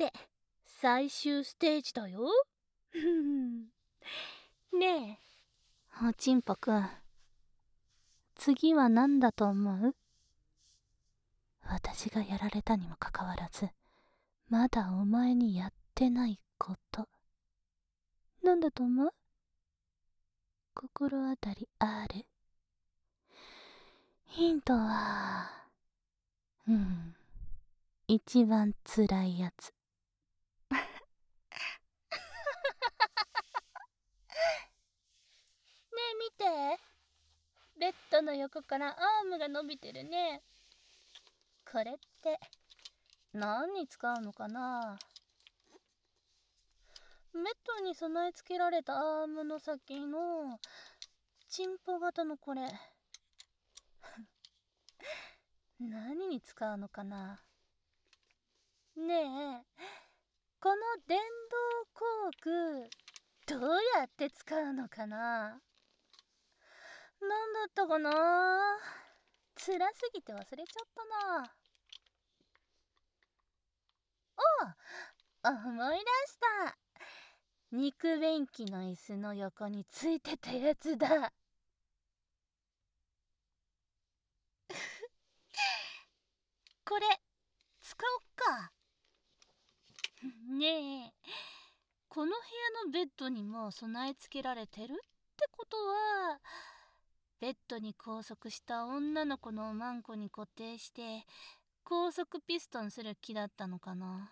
て最終ステージだよ。ねえ、おちんぽくん、次は何だと思う？私がやられたにもかかわらず、まだお前にやってないこと。何だと思う？心当たりある？ヒントは、一番辛いやつ。ねえ見て、ベッドの横からアームが伸びてるね。これって何に使うのかな？ベッドに備え付けられたアームの先のチンポ型のこれ何に使うのかな？ねえ、この電動工具どうやって使うのかな？何だったかな？辛すぎて忘れちゃったな。思い出した。肉便器の椅子の横についてたやつだ。これ使おっか。ねえ、この部屋のベッドにも備え付けられてるってことは、ベッドに拘束した女の子のおまんこに固定して高速ピストンする気だったのかな。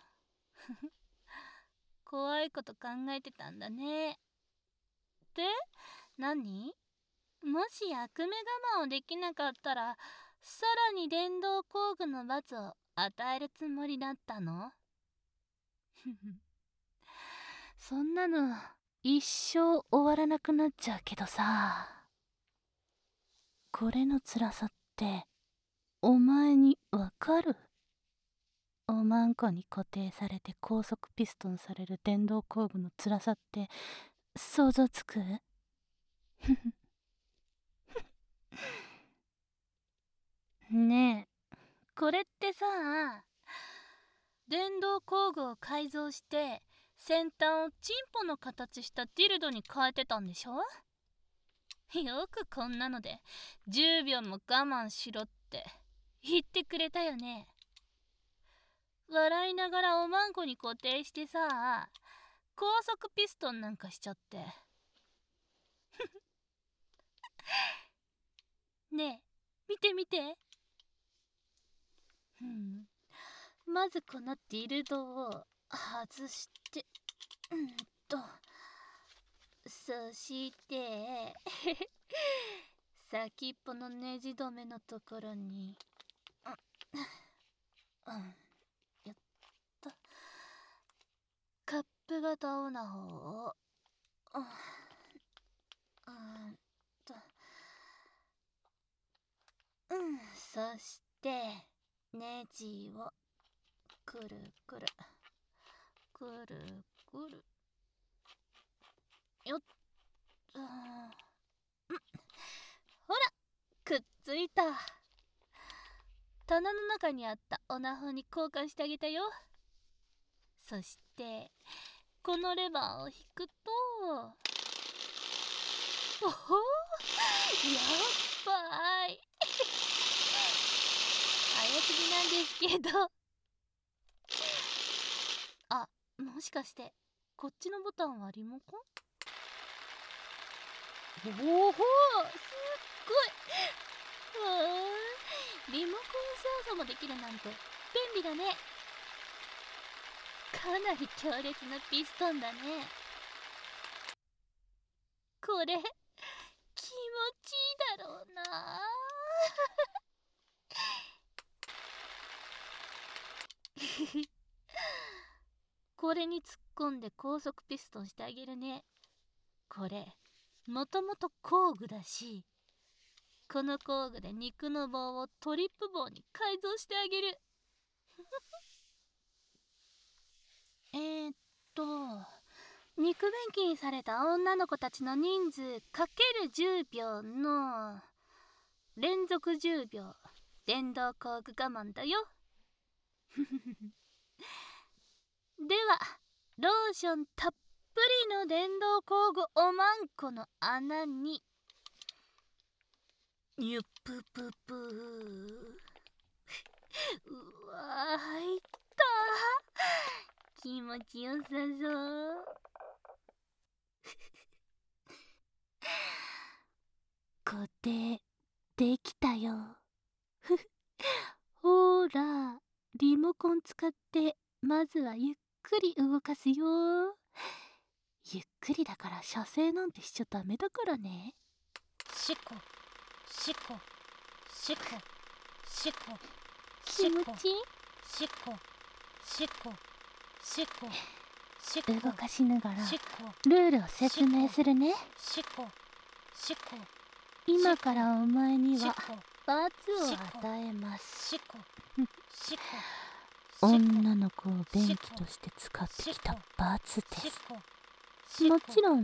怖いこと考えてたんだね。で、何？もし悪目我慢をできなかったら、さらに電動工具の罰を与えるつもりだったの？そんなの一生終わらなくなっちゃうけどさ。これの辛さってお前にわかる？おまんこに固定されて高速ピストンされる電動工具の辛さって想像つく？ねえ、これってさ、電動工具を改造して先端をチンポの形したディルドに変えてたんでしょ？よくこんなので10秒も我慢しろって言ってくれたよね。笑いながらおまんこに固定してさ、高速ピストンなんかしちゃってねえ、見て見て。まずこのディルドを外してそして先っぽのネジ止めのところにやったカップ型オナホをそしてネジをくるくるくるくるよっほら、くっついた。棚の中にあったオナホに交換してあげたよ。そしてこのレバーを引くと、おほ、やっばい早すぎなんですけど。あ、もしかしてこっちのボタンはリモコン？おほ、すっごい。リモコン操作もできるなんて便利だね。かなり強烈なピストンだね。これ気持ちいいだろうな。これに突っ込んで高速ピストンしてあげるね。これもともと工具だし、この工具で肉の棒をトリップ棒に改造してあげる。肉便器にされた女の子たちの人数かける10秒の連続10秒電動工具我慢だよ。 はローションたっぷりの電動工具おまんこの穴にゆっぷぷぷうわ入った気持ちよさそう固定できたよほーらリモコン使ってまずはゆっくり動かすよ。ゆっくりだから射精なんてしちゃダメだからね。シコシコシコシコ気持ちいい。シコシコシコシコ動かしながらルールを説明するね。シコシコ今からお前には罰を与えます。女の子を便器として使ってきた罰です。もちろん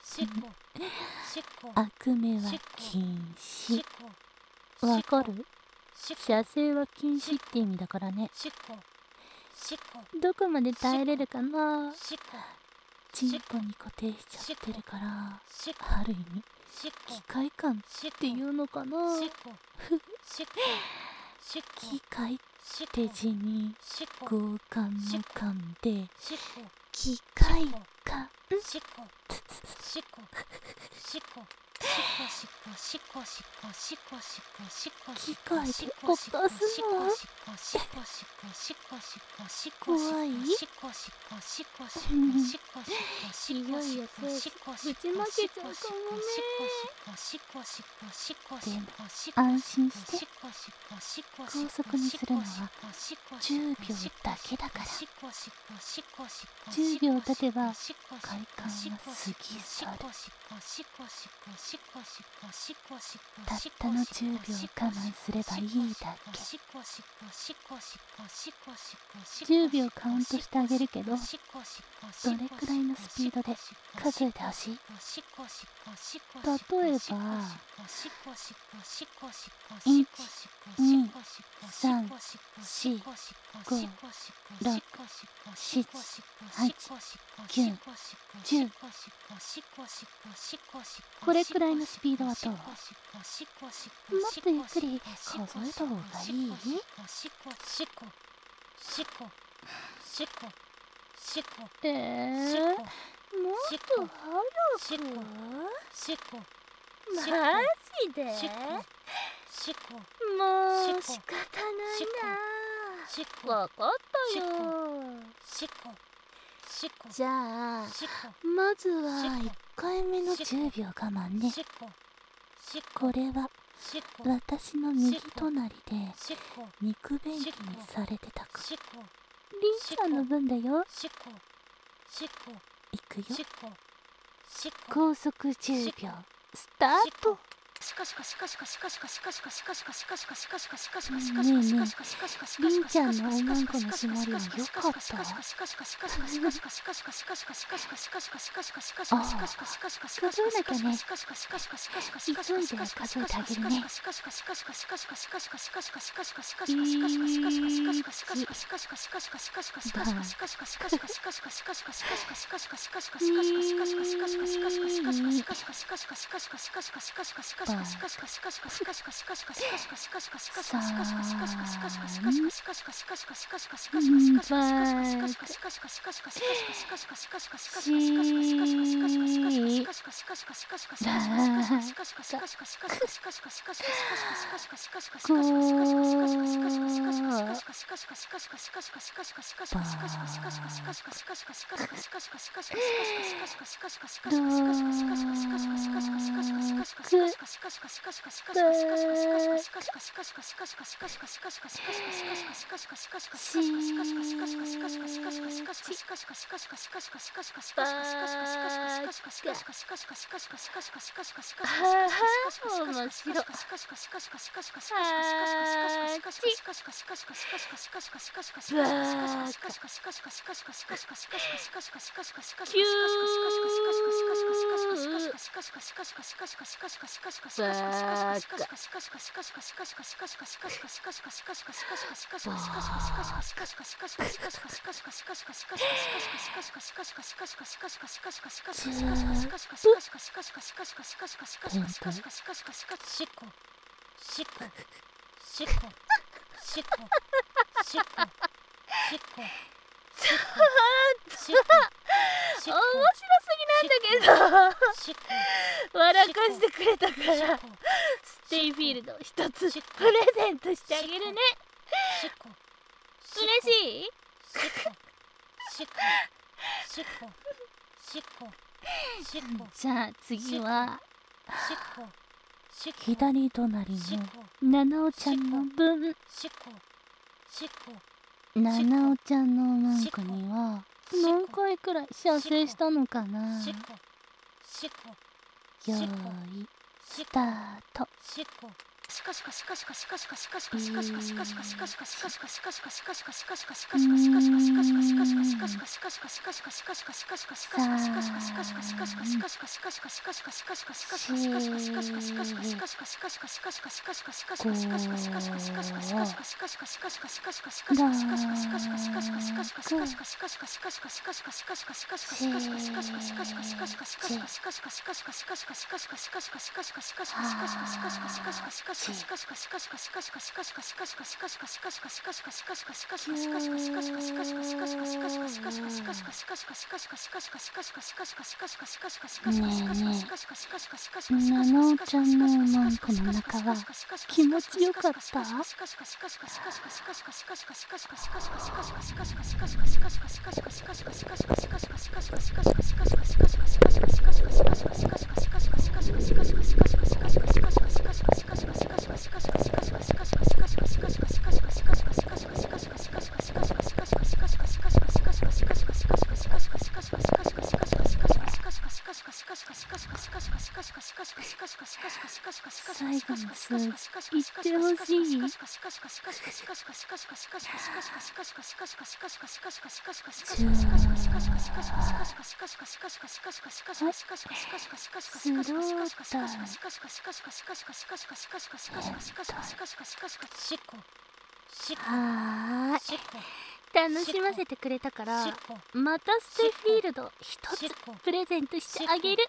悪名は禁止。わかる？射精は禁止って意味だからね。どこまで耐えれるかな。チンポに固定しちゃってるからある意味機械感っていうのかな。機械って字に強姦の勘で機械感機械で犯すの怖い。いよいよぶちまけちゃうかもね。でも安心して高速にするのは10秒だけだから。10秒経てば快感は過ぎ去る。たったの10秒我慢すればいいだけ。10秒カウントしてあげるけど、どれくらいのスピードで数えてほしい？例えば1、2、3、4、5、6、7、8、9、10。これくらいのスピードはどう？もっとゆっくり数えた方がいい？もっと早く？マジで？もう仕方ないな。わかったよ。じゃあまずは1回目の10秒我慢ね。これは私の右隣で肉便器にされてた子りんちゃんの分だよ。いくよ。高速10秒スタート。ねえねえ、りんちゃんのおまんこの締まりはよかった？ああ、数えなきゃね。急いで数えてあげるね。 面白すぎなんだけど笑かしてくれたからステイフィールド一つプレゼントしてあげるね。嬉しい？じゃあ次は左隣のななおちゃんの分。ななおちゃんの文句には何回くらい射精したのかな。よーいスタート。ななおちゃんの文句の中は気持ちよかった？最後の数字言ってほしい？はーい、楽しませてくれたからまたステイフィールド一つプレゼントしてあげる。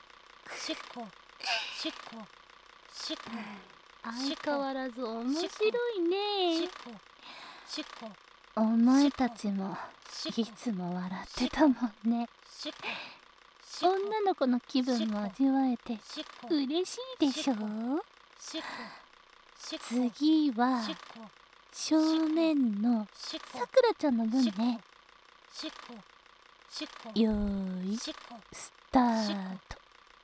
相変わらず面白いね。お前たちもいつも笑ってたもんね。女の子の気分も味わえて嬉しいでしょ。次は正面のさくらちゃんの分ね。よーいスタート。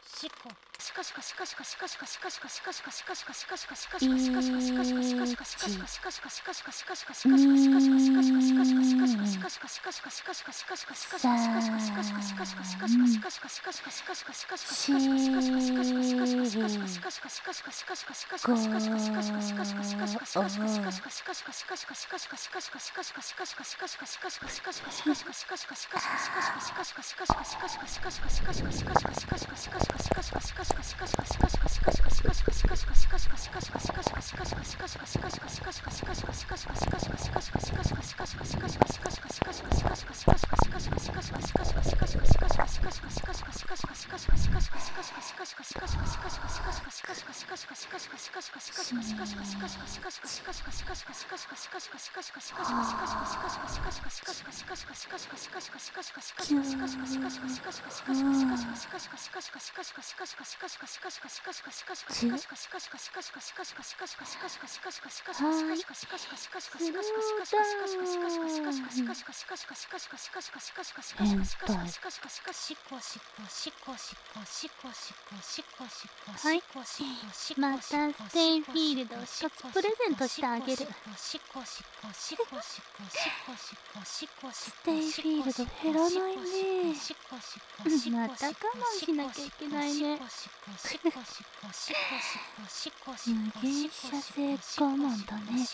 はい、またステイフィールドを一つプレゼントしてあげる。ステイフィールド減らないね。また我慢しなきゃいけないね。無限射精我慢だね。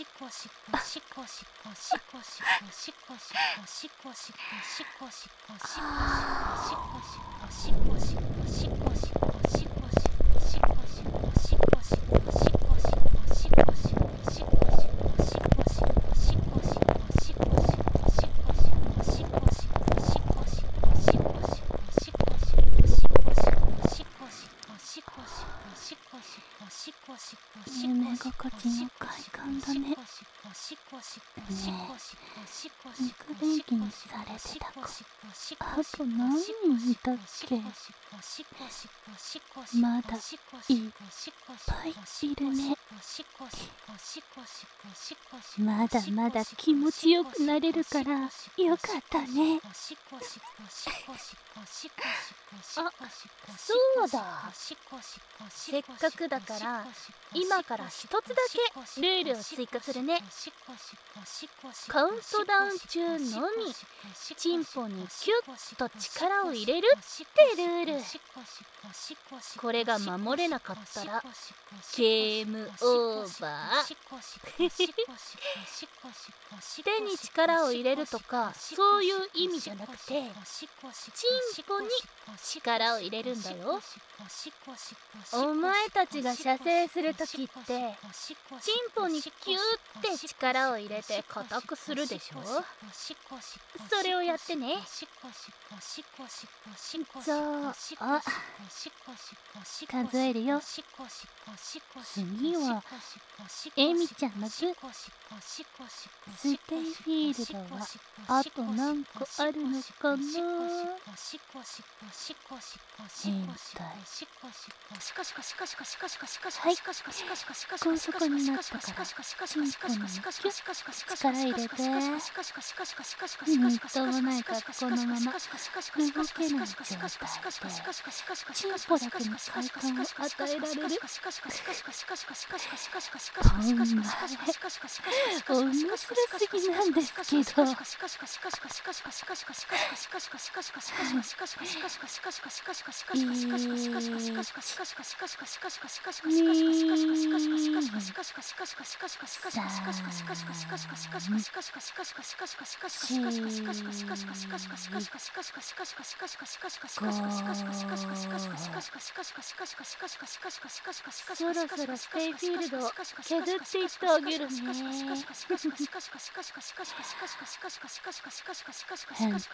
夢心地の快感だね。ねえ、肉便器にされてた子、あと何人いたっけ？まだいっぱいいるね。まだまだ気持ちよくなれるからよかったね。 あ、そうだ。せっかくだから今から一つだけルールを追加するね。カウントダウン中のみチンポにキュッと力を入れるってルール。これが守れなかったらゲームオーバー。手に力を入れるとかそういう意味じゃなくて、チンポに力を入れるんだよ。お前たちが射精するときってチンポにキューって力を入れて硬くするでしょ。それをやってね。 じゃあ数えるよ。次はエミちゃんのグ。ステイフィールドはあと何個あるのかな。変態。はい、高速になったからチンポにキュッ力入れて。みっともない格好のまま動けない状態でチンポだけに快感を与えられる。お前面白すぎなんですけど。 そろそろステイフィールドを削っていってあげるね。 変態。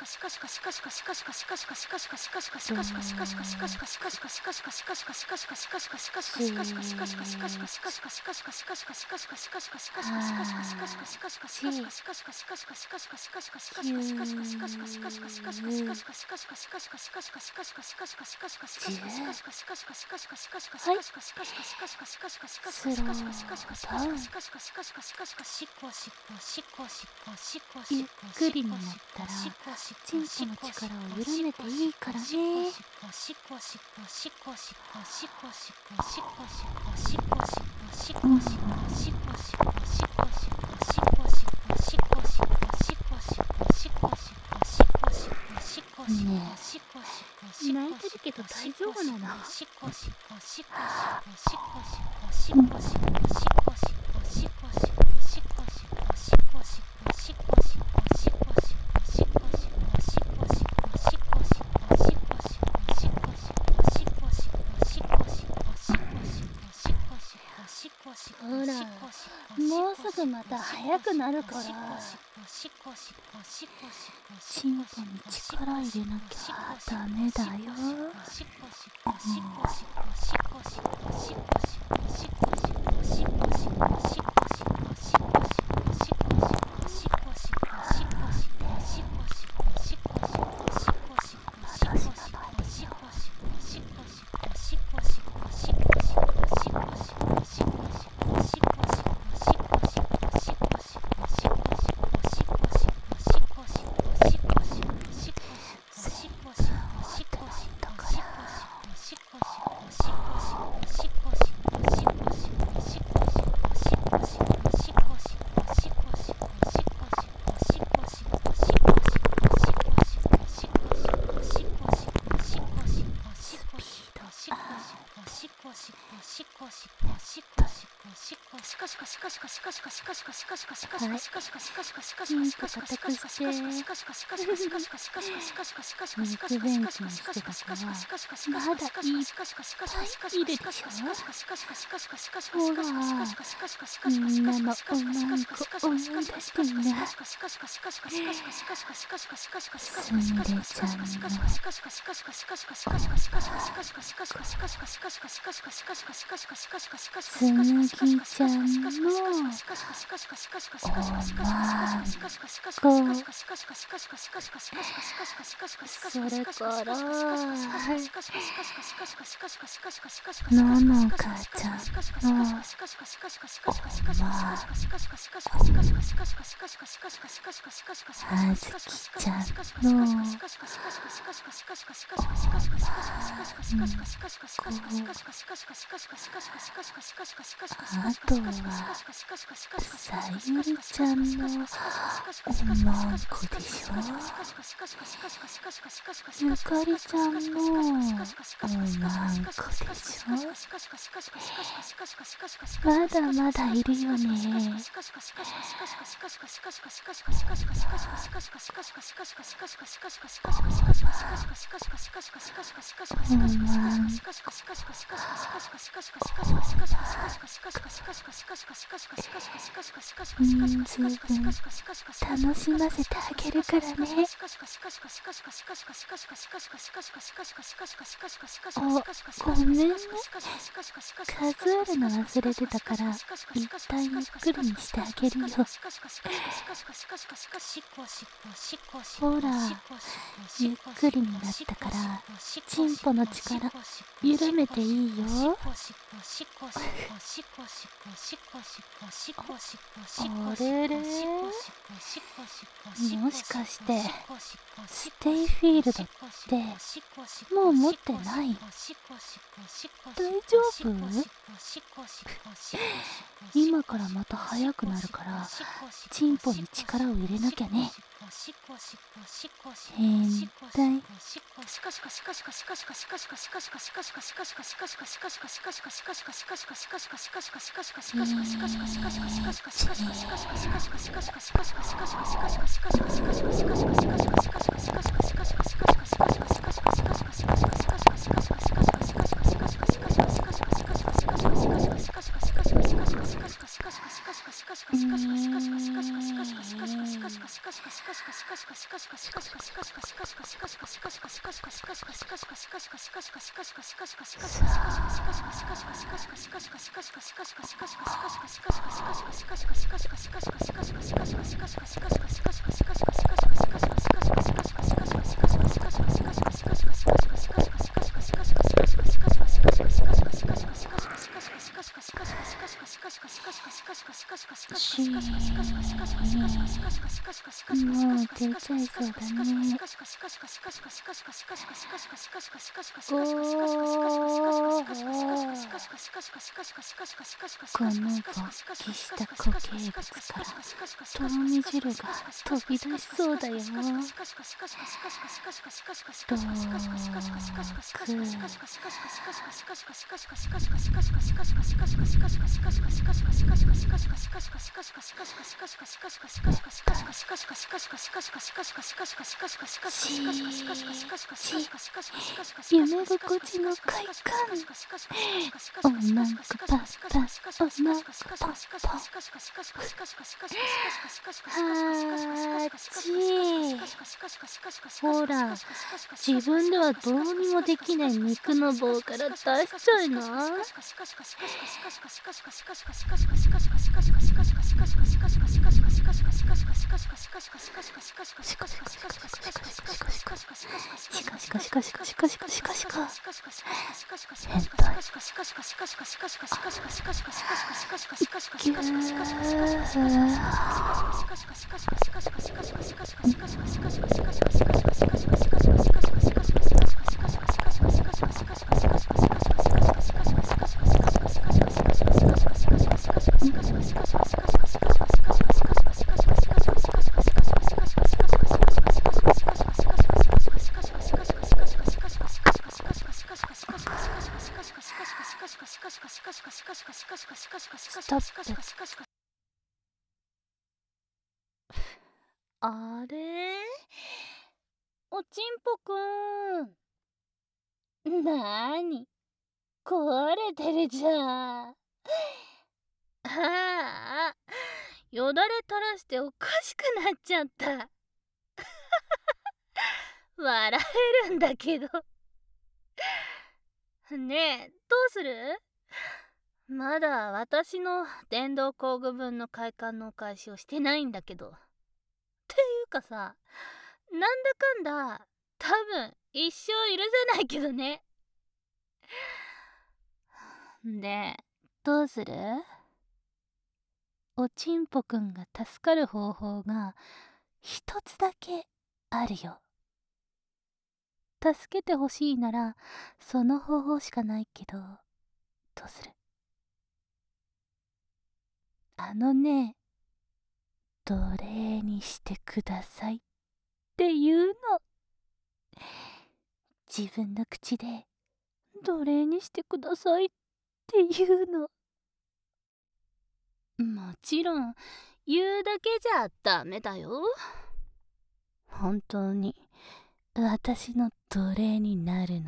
はい、スローダウン。ゆっくりになったらチンポの力を緩めていいからね。ねえ、泣いてるけど大丈夫なの？ ほら、もうすぐまた早くなるから。 チンポに力入れなきゃダメだよ。チンポ硬くし肉勉強してた子はまだいっぱいいるでしょ。ほら、みんなのおまんこ思い出してみな。すみれちゃんのつむぎちゃんのおまんこ。それからののかちゃんのおまんこ。あずきちゃんのおまんこ。あとはさゆりちゃんのおまんこでしょ。ゆかりちゃんのおまんこでしょ。まだまだいるよね。おまんこ。人数分楽しませてあげるからね。あ、ごめんね。数えるの忘れてたから一旦ゆっくりにしてあげるよ。ほら、ゆっくりになったからチンポの力緩めていいよ。あれれ、もしかしてステイフィールドってもう持ってない？大丈夫？今からまた早くなるからチンポに力を入れなきゃね。変態。もう出ちゃいそうだね。この勃起した固形物からとろみ汁が飛び出しそうだよ。どう夢心地の快感。おまんこパンパン、おまんこパンパン。はちー。ほら、自分ではどうにもできない肉の棒から出しちゃいな。変態。ぎゅストップ。あれおちんぽくん。なーに、壊れてるじゃん。あ、よだれ垂らしておかしくなっちゃった。笑えるんだけど。ねえ、どうする？まだ私の電動工具分の快感のお返しをしてないんだけど。っていうかさ、なんだかんだ多分一生許せないけどね。で、どうする？おちんぽくんが助かる方法が一つだけあるよ。助けてほしいならその方法しかないけど、どうする？奴隷にしてくださいって言うの。自分の口で奴隷にしてくださいって言うの。もちろん言うだけじゃダメだよ。本当に私の奴隷になるの。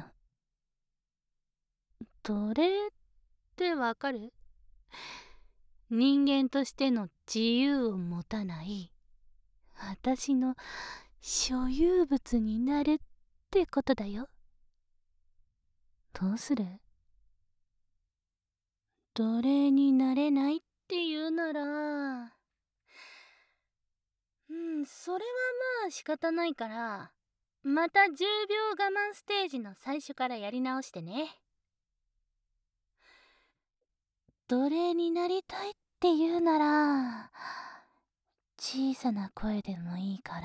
奴隷ってわかる？人間としての自由を持たない私の所有物になるってことだよ。どうする？奴隷になれないって言うなら、それはまあ仕方ないから、また10秒我慢ステージの最初からやり直してね。奴隷になりたいって言うなら、小さな声でもいいから、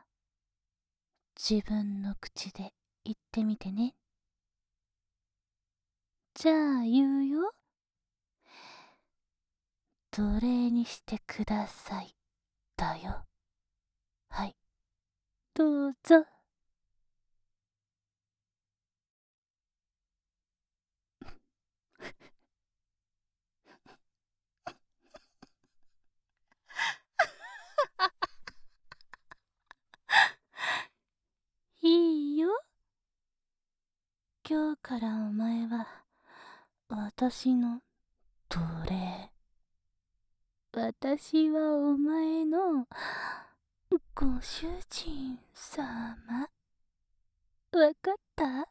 自分の口で言ってみてね。じゃあ言うよ。奴隷にしてください。だよ。はい。どうぞ。いいよ。今日からお前は私の奴隷。私はお前のご主人様。わかった？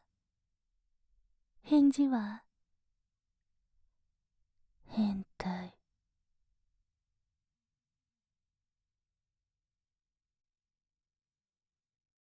返事は変態。